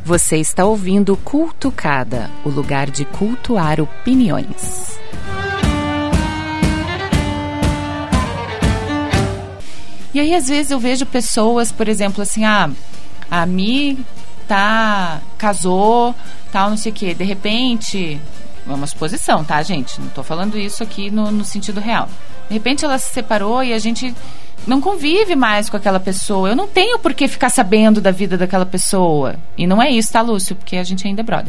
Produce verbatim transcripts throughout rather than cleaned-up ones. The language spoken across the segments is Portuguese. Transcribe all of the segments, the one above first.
Você está ouvindo Cultucada, o lugar de cultuar opiniões. E aí, às vezes, eu vejo pessoas, por exemplo, assim, ah, a Mi tá, casou, tal, não sei o quê. De repente, é uma suposição, tá, gente? Não tô falando isso aqui no, no sentido real. De repente, ela se separou e a gente não convive mais com aquela pessoa. Eu não tenho por que ficar sabendo da vida daquela pessoa. E não é isso, tá, Lúcio? Porque a gente ainda é brother.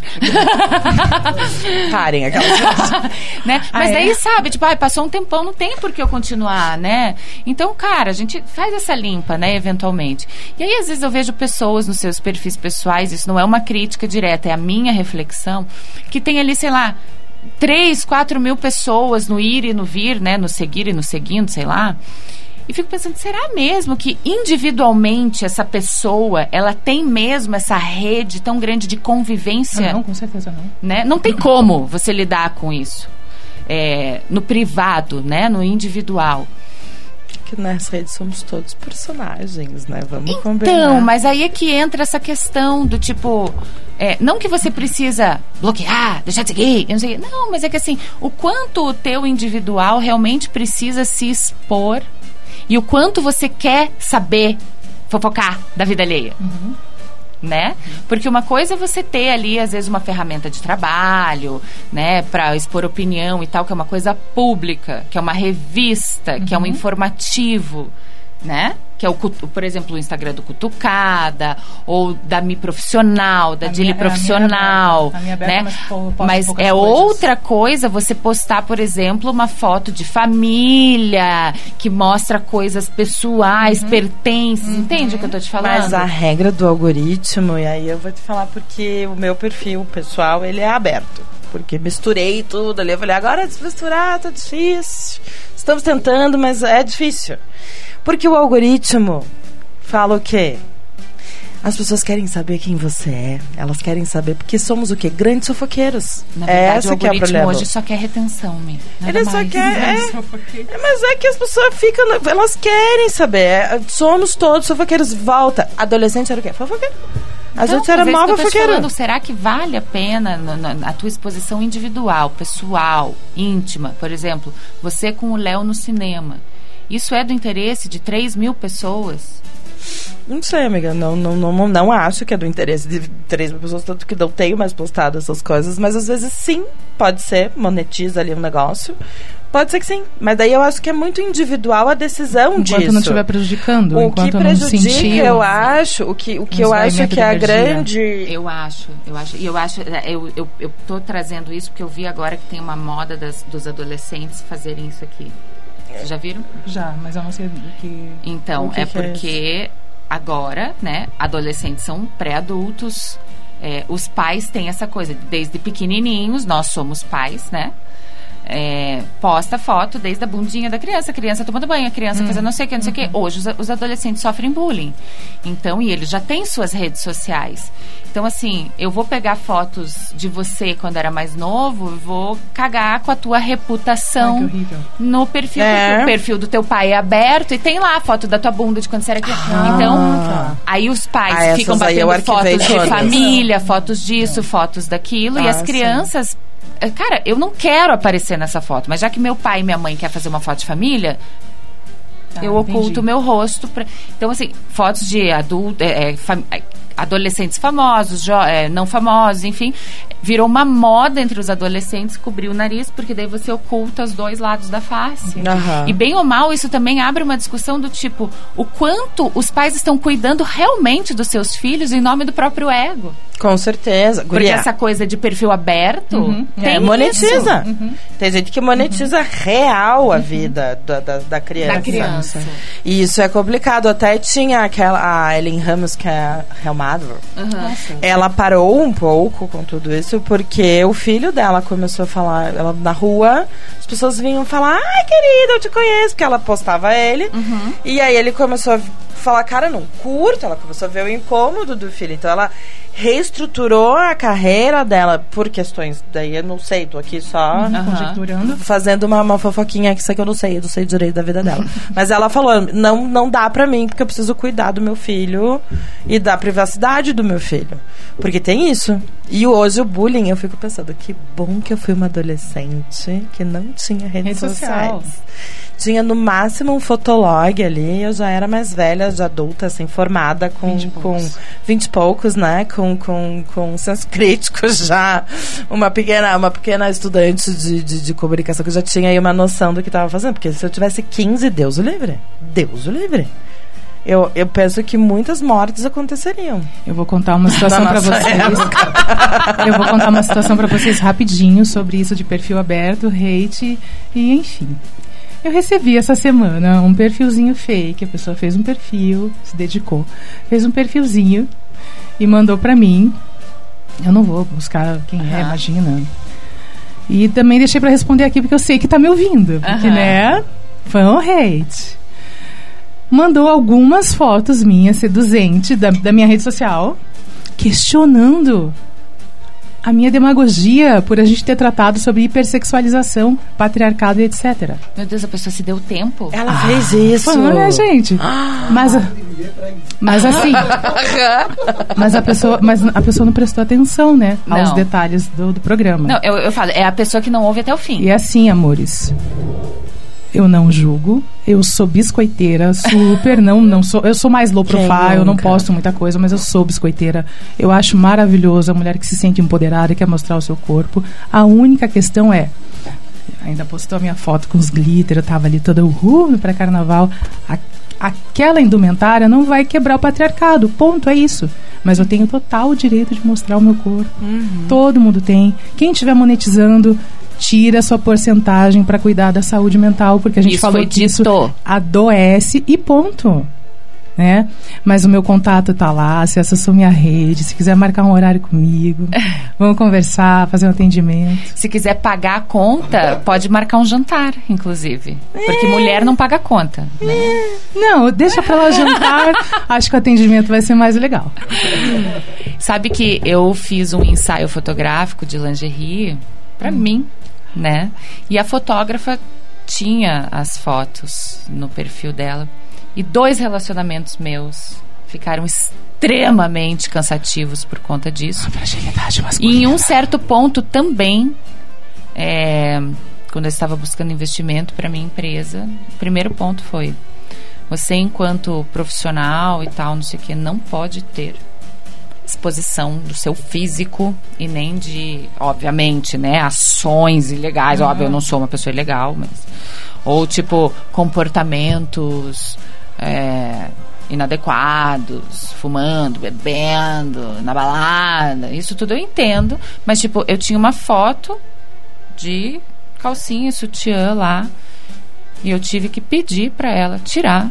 Parem aquelas né? Ah, Mas é? daí, sabe, tipo, ai, passou um tempão, não tem por que eu continuar, né? Então, cara, a gente faz essa limpa, né, eventualmente. E aí, às vezes, eu vejo pessoas nos seus perfis pessoais, isso não é uma crítica direta, é a minha reflexão, que tem ali, sei lá, três, quatro mil pessoas no ir e no vir, né, no seguir e no seguindo, sei lá. E fico pensando, será mesmo que individualmente essa pessoa, ela tem mesmo essa rede tão grande de convivência? Não, com certeza não. Né? Não tem como você lidar com isso. É, no privado, né? No individual. Que nas redes somos todos personagens, né? Vamos então, combinar. Então, mas aí é que entra essa questão do tipo... É, não que você precisa bloquear, deixar de seguir, eu não sei. Não, mas é que assim, o quanto o teu individual realmente precisa se expor e o quanto você quer saber fofocar da vida alheia. Uhum. Né? Porque uma coisa é você ter ali, às vezes, uma ferramenta de trabalho, né, para expor opinião e tal, que é uma coisa pública, que é uma revista, uhum. que é um informativo, né? Que é, o, por exemplo, o Instagram do Cutucada, ou da Mi Profissional, da Dili Profissional, a minha aberta, né? Mas, pô, mas é coisas. Outra coisa você postar, por exemplo, uma foto de família, que mostra coisas pessoais, uhum. pertences, uhum. entende o que eu tô te falando? Mas a regra do algoritmo, e aí eu vou te falar porque o meu perfil pessoal, ele é aberto. Porque misturei tudo ali, eu falei, agora desmisturar tá difícil. Estamos tentando, mas é difícil. Porque o algoritmo fala o quê? As pessoas querem saber quem você é. Elas querem saber, porque somos o quê? Grandes fofoqueiros. Na verdade, Essa o algoritmo que é o problema. Hoje só quer retenção, Mi. Ele só quer... É, é, mas é que as pessoas ficam... Elas querem saber. É, somos todos fofoqueiros. Volta. Adolescente era o quê? Fofoqueiro. A então, gente era mal fofoqueiro. Será que vale a pena na, na, a tua exposição individual, pessoal, íntima? Por exemplo, você com o Léo no cinema. Isso é do interesse de três mil pessoas? Não sei, amiga. Não, não, não, não acho que é do interesse de três mil pessoas, tanto que não tenho mais postado essas coisas. Mas às vezes sim, pode ser. Monetiza ali um negócio. Pode ser que sim. Mas daí eu acho que é muito individual a decisão enquanto disso. Enquanto não estiver prejudicando. O que prejudica, eu acho, o que, o que eu acho que é a grande... Eu acho, eu acho. E eu acho, eu, eu, eu tô trazendo isso porque eu vi agora que tem uma moda das, dos adolescentes fazerem isso aqui. Vocês já viram? Já, mas eu não sei do que... Então, que é que porque é agora, né, adolescentes são pré-adultos, é, os pais têm essa coisa, desde pequenininhos, nós somos pais, né? É, posta foto desde a bundinha da criança, a criança tomando banho, a criança hum. fazendo não sei o que, não sei o uhum. que. Hoje os, os adolescentes sofrem bullying. Então, e eles já têm suas redes sociais. Então, assim, eu vou pegar fotos de você quando era mais novo e vou cagar com a tua reputação Ai, no perfil. É. O perfil do teu pai é aberto e tem lá a foto da tua bunda de quando você era criança. Ah. Então, aí os pais ah, ficam batendo fotos de todas. família, fotos disso, fotos daquilo. Ah, e as crianças... Sim. Cara, eu não quero aparecer nessa foto, mas já que meu pai e minha mãe querem fazer uma foto de família, ah, eu oculto o meu rosto. Pra... Então, assim, fotos de adulto, é, é, fam... adolescentes famosos, jo... é, não famosos, enfim. Virou uma moda entre os adolescentes cobrir o nariz, porque daí você oculta os dois lados da face. Uhum. E bem ou mal, isso também abre uma discussão do tipo, o quanto os pais estão cuidando realmente dos seus filhos em nome do próprio ego. Com certeza. Porque Guria. Essa coisa de perfil aberto uhum. tem é, monetiza. Uhum. Tem gente que monetiza uhum. real a vida uhum. da, da, da criança. Da criança. E isso é complicado. Até tinha aquela a Ellen Ramos, que é a Helmador. Uhum. Ela parou um pouco com tudo isso porque o filho dela começou a falar, ela na rua, as pessoas vinham falar, ai querida, eu te conheço, porque ela postava ele. Uhum. E aí ele começou a falar, cara, não curto. Ela começou a ver o incômodo do filho. Então ela reestruturou a carreira dela por questões, daí eu não sei, tô aqui só uhum. conjecturando, fazendo uma, uma fofoquinha que isso aqui eu não sei, eu não sei direito da vida dela. Mas ela falou, não, não dá pra mim, porque eu preciso cuidar do meu filho e da privacidade do meu filho. Porque tem isso. E hoje o bullying, eu fico pensando, que bom que eu fui uma adolescente que não tinha redes Rede sociais. social. Tinha no máximo um fotolog ali, eu já era mais velha, já adulta, assim, formada com vinte e poucos. com vinte e poucos, né? Com, com, com senso crítico já. Uma pequena, uma pequena estudante de, de, de comunicação que já tinha aí uma noção do que estava fazendo. Porque se eu tivesse quinze, Deus o livre. Deus o livre. Eu, eu penso que muitas mortes aconteceriam. Eu vou contar uma situação para vocês. Eu vou contar uma situação para vocês rapidinho sobre isso de perfil aberto, hate e enfim. Eu recebi essa semana um perfilzinho fake. A pessoa fez um perfil, se dedicou, fez um perfilzinho e mandou pra mim. Eu não vou buscar quem uhum. é, imagina. E também deixei pra responder aqui porque eu sei que tá me ouvindo. Porque, uhum. né, foi um hate. Mandou algumas fotos minhas seduzentes da, da minha rede social, questionando a minha demagogia por a gente ter tratado sobre hipersexualização, patriarcado e etcétera. Meu Deus, a pessoa se deu tempo. Ela ah, fez isso. Foi, né, gente? Ah. Mas, mas assim... mas, a pessoa, mas a pessoa não prestou atenção, né? Não. Aos detalhes do, do programa. Não, eu, eu falo, é a pessoa que não ouve até o fim. E assim, amores... Eu não julgo, eu sou biscoiteira, super, não, não sou, eu sou mais low profile, eu não posto muita coisa, mas eu sou biscoiteira. Eu acho maravilhoso a mulher que se sente empoderada e quer mostrar o seu corpo. A única questão é, ainda postou a minha foto com os glitter, eu tava ali toda uhul no pré-carnaval. A, aquela indumentária não vai quebrar o patriarcado, ponto, é isso. Mas eu tenho total direito de mostrar o meu corpo. Uhum. Todo mundo tem. Quem estiver monetizando, tira a sua porcentagem para cuidar da saúde mental, porque a gente isso falou que isso adoece e ponto, né? Mas o meu contato tá lá, se acessou minha rede, se quiser marcar um horário comigo, vamos conversar, fazer um atendimento. Se quiser pagar a conta, pode marcar um jantar, inclusive, porque é. mulher não paga conta, né? É. Não, deixa pra lá jantar, acho que o atendimento vai ser mais legal. Sabe que eu fiz um ensaio fotográfico de lingerie pra hum. mim, né? E a fotógrafa tinha as fotos no perfil dela. E dois relacionamentos meus ficaram extremamente cansativos por conta disso. Fragilidade masculina. E em um certo ponto também, é, quando eu estava buscando investimento para minha empresa, o primeiro ponto foi: você, enquanto profissional e tal, não sei o que, não pode ter exposição do seu físico e nem de, obviamente, né, ações ilegais. Uhum. Óbvio, eu não sou uma pessoa ilegal, mas... Ou, tipo, comportamentos é, inadequados, fumando, bebendo, na balada. Isso tudo eu entendo. Mas, tipo, eu tinha uma foto de calcinha e sutiã lá e eu tive que pedir pra ela tirar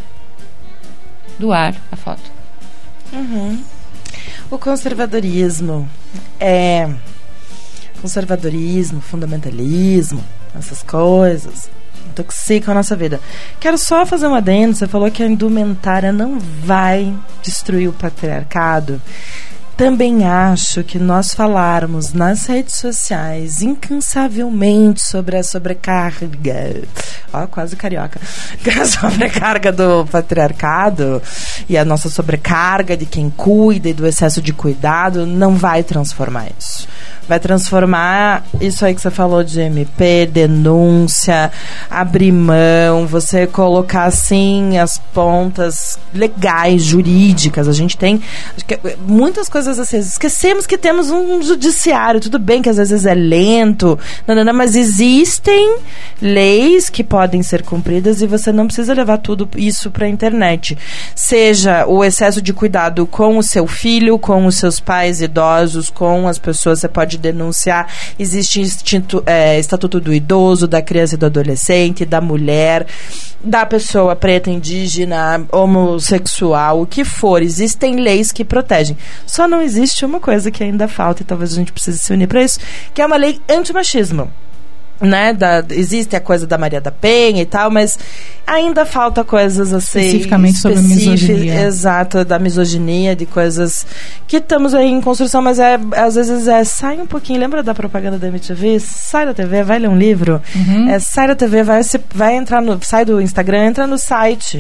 do ar a foto. Uhum. O conservadorismo é conservadorismo, fundamentalismo, essas coisas intoxicam a nossa vida. Quero só fazer um adendo. Você falou que a indumentária não vai destruir o patriarcado. Também acho que nós falarmos nas redes sociais incansavelmente sobre a sobrecarga, ó, quase carioca, a sobrecarga do patriarcado e a nossa sobrecarga de quem cuida e do excesso de cuidado não vai transformar isso. Vai transformar isso aí que você falou de M P, denúncia, abrir mão, você colocar assim as pontas legais, jurídicas. A gente tem muitas coisas assim. Esquecemos que temos um judiciário. Tudo bem que às vezes é lento, não, não, não, mas existem leis que podem ser cumpridas e você não precisa levar tudo isso para a internet. Seja o excesso de cuidado com o seu filho, com os seus pais idosos, com as pessoas, você pode denunciar. Existe instinto, é, estatuto do idoso, da criança e do adolescente, da mulher, da pessoa preta, indígena, homossexual, o que for. Existem leis que protegem. Só não existe uma coisa que ainda falta e talvez a gente precise se unir para isso, que é uma lei antimachismo. né, da, existe a coisa da Maria da Penha e tal, mas ainda falta coisas assim especificamente sobre misoginia. Exato, da misoginia, de coisas que estamos aí em construção, mas é, às vezes é, sai um pouquinho, lembra da propaganda da M T V? Sai da T V, vai ler um livro, uhum. é, sai da T V, vai, se, vai entrar no, sai do Instagram, entra no site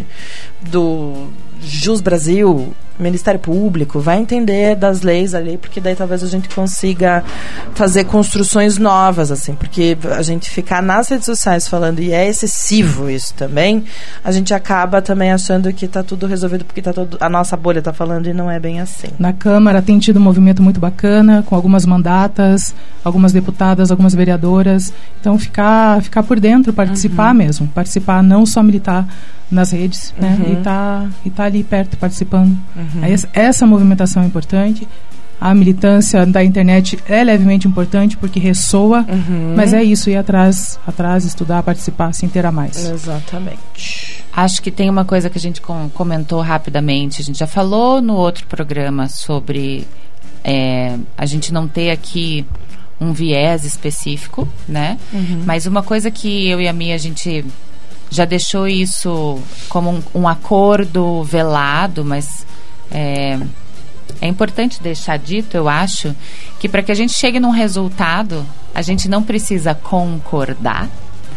do Jus Brasil, Ministério Público, vai entender das leis ali, porque daí talvez a gente consiga fazer construções novas, assim, porque a gente ficar nas redes sociais falando, e é excessivo isso também, a gente acaba também achando que está tudo resolvido porque tá todo, a nossa bolha está falando, e não é bem assim. Na Câmara tem tido um movimento muito bacana, com algumas mandatas, algumas deputadas, algumas vereadoras, então ficar, ficar por dentro, participar uhum. mesmo, participar, não só militar nas redes, né, uhum. e tá, e tá ali perto, participando. Uhum. Essa, essa movimentação é importante. A militância da internet é levemente importante porque ressoa, uhum. mas é isso, ir atrás, atrás, estudar, participar, se inteirar mais. Exatamente. Acho que tem uma coisa que a gente com, comentou rapidamente, a gente já falou no outro programa sobre é, a gente não ter aqui um viés específico, né? Uhum. Mas uma coisa que eu e a Mia, a gente já deixou isso como um, um acordo velado, mas é, é importante deixar dito, eu acho, que para que a gente chegue num resultado, a gente não precisa concordar,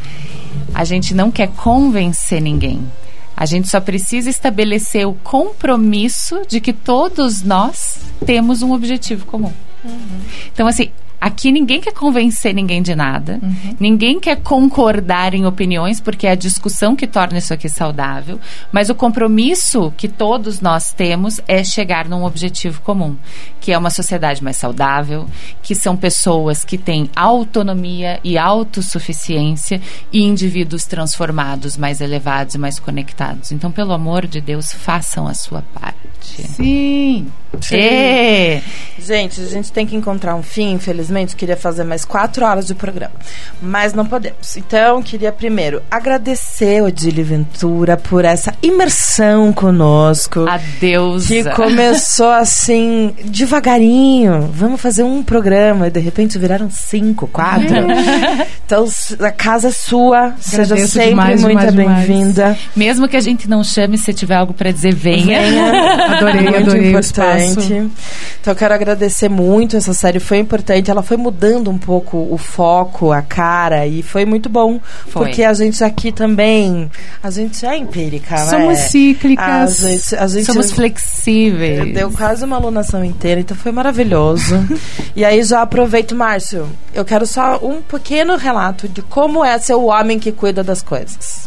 a gente não quer convencer ninguém, a gente só precisa estabelecer o compromisso de que todos nós temos um objetivo comum. Uhum. Então, assim, aqui ninguém quer convencer ninguém de nada, uhum. ninguém quer concordar em opiniões, porque é a discussão que torna isso aqui saudável, mas o compromisso que todos nós temos é chegar num objetivo comum, que é uma sociedade mais saudável, que são pessoas que têm autonomia e autossuficiência e indivíduos transformados, mais elevados e mais conectados. Então, pelo amor de Deus, façam a sua parte. Sim! Sim. É. Gente, a gente tem que encontrar um fim, infelizmente, queria fazer mais quatro horas de programa, mas não podemos. Então, queria primeiro agradecer Odília Ventura por essa imersão conosco. Adeus. Que começou assim, devagarinho. Vamos fazer um programa e de repente viraram cinco, quatro. Então, a casa é sua. Agradeço, seja sempre demais, muito bem-vinda. Mesmo que a gente não chame, se tiver algo para dizer, venha. venha. Adorei, muito adorei o espaço. Então eu quero agradecer muito, essa série foi importante, ela foi mudando um pouco o foco, a cara, e foi muito bom, foi. Porque a gente aqui também, a gente é empírica, somos né? cíclicas, a gente, a gente somos flexíveis, deu quase uma alunação inteira, então foi maravilhoso. E aí já aproveito, Márcio, eu quero só um pequeno relato de como é ser o homem que cuida das coisas.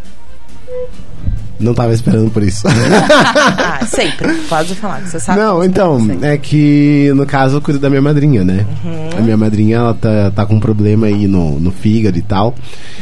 Não tava esperando por isso. Ah, sempre. Pode falar, que você sabe. Não, então, é que no caso eu cuido da minha madrinha, né? Uhum. A minha madrinha, ela tá, tá com um problema aí no, no fígado e tal.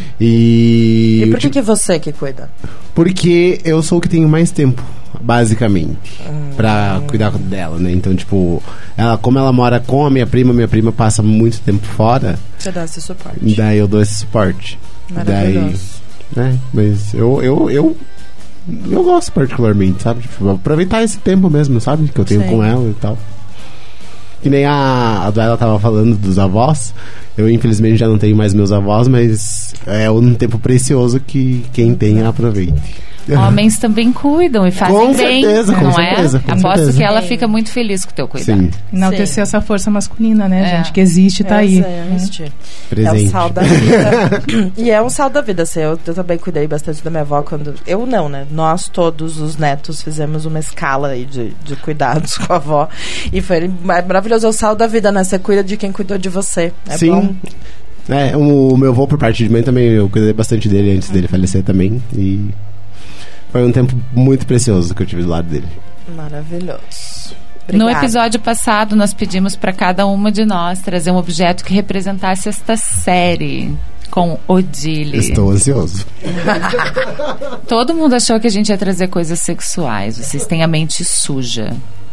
E... E por que que você que cuida? Porque eu sou o que tenho mais tempo, basicamente, uhum. pra cuidar dela, né? Então, tipo, ela, como ela mora com a minha prima, minha prima passa muito tempo fora. Você dá esse suporte. Daí eu dou esse suporte. Maravilhoso. Daí, né? Mas eu... eu, eu Eu gosto particularmente, sabe? Tipo, aproveitar esse tempo mesmo, sabe? Que eu tenho Sim. com ela e tal. Que nem a, a Duela tava falando dos avós. Eu, infelizmente, já não tenho mais meus avós, mas é um tempo precioso que quem tem aproveite. Homens também cuidam e fazem com bem, certeza, não com certeza, é? Com Aposto certeza. que ela fica muito feliz com o teu cuidado. Sim. Enaltecer essa força masculina, né, é. gente? Que existe, tá Essa aí. É, é. Presente. É um sal da vida. E é um sal da vida, assim, eu, eu também cuidei bastante da minha avó quando... Eu não, né? Nós todos, os netos, fizemos uma escala aí de, de cuidados com a avó. E foi maravilhoso, é o sal da vida, né? Você cuida de quem cuidou de você. É Sim. Bom. É, o meu avô, por parte de mãe, também, eu cuidei bastante dele antes dele falecer também. E foi um tempo muito precioso que eu tive do lado dele. Maravilhoso. Obrigada. No episódio passado, nós pedimos para cada uma de nós trazer um objeto que representasse esta série com Odília. Estou ansioso. Todo mundo achou que a gente ia trazer coisas sexuais. Vocês têm a mente suja.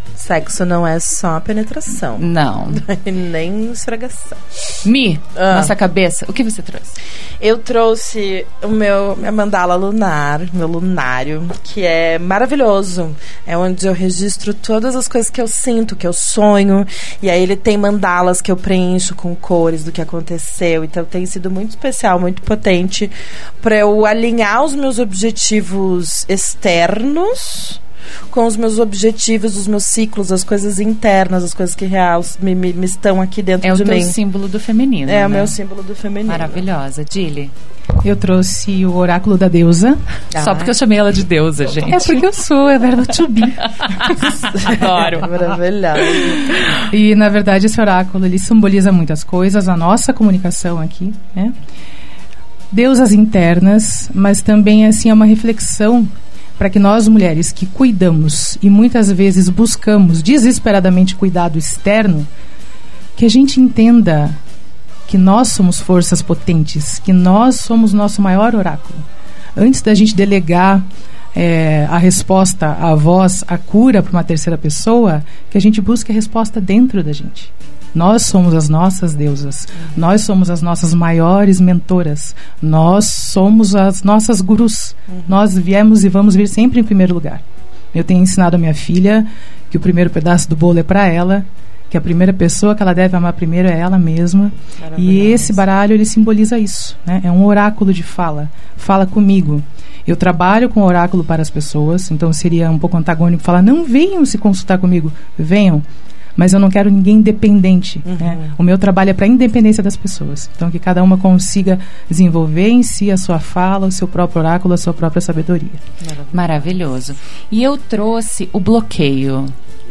Sexo não é só penetração. Não. Nem esfregação. Mi, ah. nossa cabeça, o que você trouxe? Eu trouxe o meu minha mandala lunar, meu lunário, que é maravilhoso. É onde eu registro todas as coisas que eu sinto, que eu sonho. E aí ele tem mandalas que eu preencho com cores do que aconteceu. Então tem sido muito especial, muito potente para eu alinhar os meus objetivos externos com os meus objetivos, os meus ciclos, as coisas internas, as coisas que real me, me, me estão aqui dentro é de mim. É o teu símbolo do feminino, É né? o meu símbolo do feminino. Maravilhosa. Dili? Eu trouxe o oráculo da deusa. Ah. Só porque eu chamei ela de deusa, gente. É porque eu sou, é verbo to be. Adoro. Maravilhosa. E, na verdade, esse oráculo, ele simboliza muitas coisas, a nossa comunicação aqui, né? Deusas internas, mas também, assim, é uma reflexão para que nós, mulheres, que cuidamos e muitas vezes buscamos desesperadamente cuidado externo, que a gente entenda que nós somos forças potentes, que nós somos nosso maior oráculo. Antes da gente delegar é, a resposta, a voz, a cura para uma terceira pessoa, que a gente busque a resposta dentro da gente. Nós somos as nossas deusas, nós somos as nossas maiores mentoras, nós somos as nossas gurus, uhum. Nós viemos e vamos vir sempre em primeiro lugar. Eu tenho ensinado a minha filha que o primeiro pedaço do bolo é para ela, que a primeira pessoa que ela deve amar primeiro é ela mesma. E esse baralho, ele simboliza isso, né? É um oráculo de fala, fala comigo. Eu trabalho com oráculo para as pessoas, então seria um pouco antagônico falar, não venham se consultar comigo, venham. Mas eu não quero ninguém independente. Uhum. Né? O meu trabalho é para a independência das pessoas. Então, que cada uma consiga desenvolver em si a sua fala, o seu próprio oráculo, a sua própria sabedoria. Maravilhoso. E eu trouxe o bloqueio.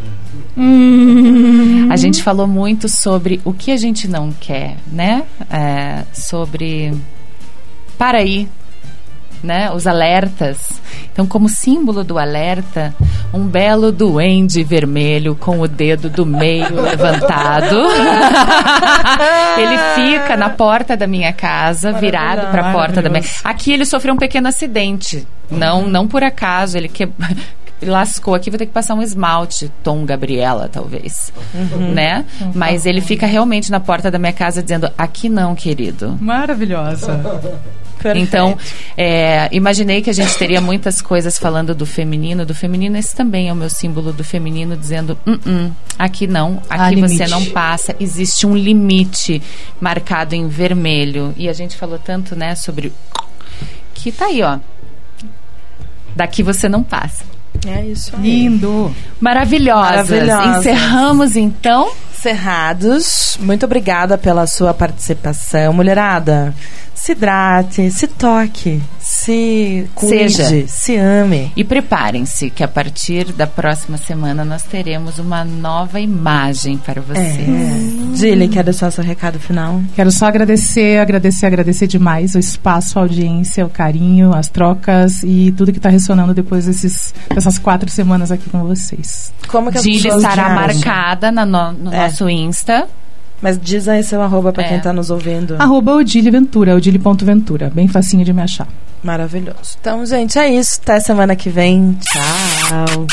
Hum. A gente falou muito sobre o que a gente não quer, né? É, sobre... Para aí. Né, os alertas. Então, como símbolo do alerta, um belo duende vermelho com o dedo do meio levantado. Ele fica na porta da minha casa, virado para a porta da minha... Aqui ele sofreu um pequeno acidente. Não, não por acaso, ele que... lascou aqui, vou ter que passar um esmalte Tom Gabriela, talvez, uhum. né? Uhum. Mas ele fica realmente na porta da minha casa dizendo, aqui não, querido. Maravilhosa. Perfeito. Então, é, imaginei que a gente teria muitas coisas falando do feminino. Do feminino, esse também é o meu símbolo do feminino, dizendo, uh-uh, aqui não, aqui ah, você limite. Não passa. Existe um limite marcado em vermelho. E a gente falou tanto, né, sobre... Que tá aí, ó. Daqui você não passa. É isso aí. Lindo. Maravilhosas. Maravilhosas. Encerramos, então... Encerrados. Muito obrigada pela sua participação. Mulherada, se hidrate, se toque, se cuide, Seja. se ame. E preparem-se que a partir da próxima semana nós teremos uma nova imagem para vocês. É. Dili, quer deixar seu recado final? Quero só agradecer, agradecer, agradecer demais o espaço, a audiência, o carinho, as trocas e tudo que está ressonando depois desses, dessas quatro semanas aqui com vocês. Como que Dili estará marcada na no, no é. nosso Insta. Mas diz aí seu arroba para é. quem está nos ouvindo. Arroba Odile Ventura, odile ponto ventura. Bem facinho de me achar. Maravilhoso. Então, gente, é isso. Até semana que vem. Tchau.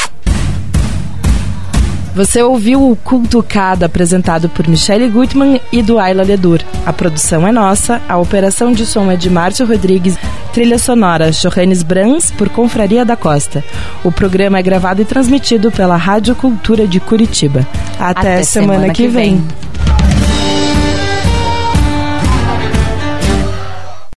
Você ouviu o Cultucado, apresentado por Michele Gutmann e do Ayla Ledur. A produção é nossa, a operação de som é de Márcio Rodrigues, trilha sonora Johannes Brans por Confraria da Costa. O programa é gravado e transmitido pela Rádio Cultura de Curitiba. Até, Até semana, semana que, que vem. vem.